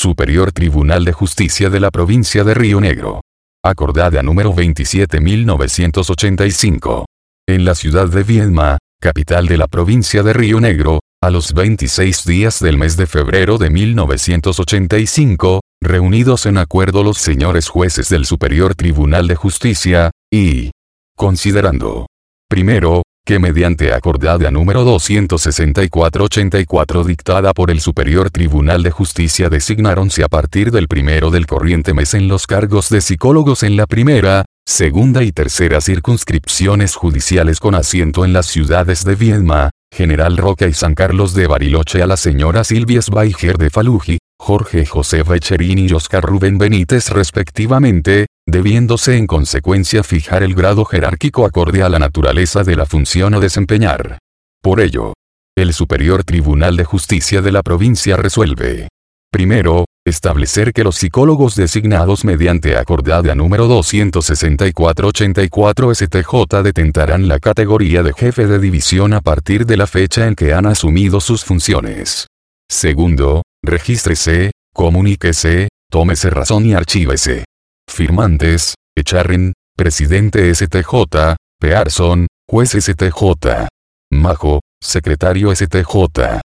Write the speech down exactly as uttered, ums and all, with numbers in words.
Superior Tribunal de Justicia de la Provincia de Río Negro. Acordada número veintisiete mil novecientos ochenta y cinco. En la ciudad de Viedma, capital de la provincia de Río Negro, a los veintiséis días del mes de febrero de mil novecientos ochenta y cinco, reunidos en acuerdo los señores jueces del Superior Tribunal de Justicia, y considerando, primero, que mediante acordada número doscientos sesenta y cuatro ochenta y cuatro dictada por el Superior Tribunal de Justicia designáronse a partir del primero del corriente mes en los cargos de psicólogos en la primera, segunda y tercera circunscripciones judiciales con asiento en las ciudades de Viedma, General Roca y San Carlos de Bariloche a la señora Silvia Sveiger de Faluji, Jorge José Becherini y Oscar Rubén Benítez respectivamente, debiéndose en consecuencia fijar el grado jerárquico acorde a la naturaleza de la función a desempeñar. Por ello, el Superior Tribunal de Justicia de la provincia resuelve: primero, establecer que los psicólogos designados mediante acordada número doscientos sesenta y cuatro ochenta y cuatro S T J detentarán la categoría de jefe de división a partir de la fecha en que han asumido sus funciones. Segundo, regístrese, comuníquese, tómese razón y archívese. Firmantes: Echarren, presidente S T J, Pearson, juez S T J. Majo, secretario S T J.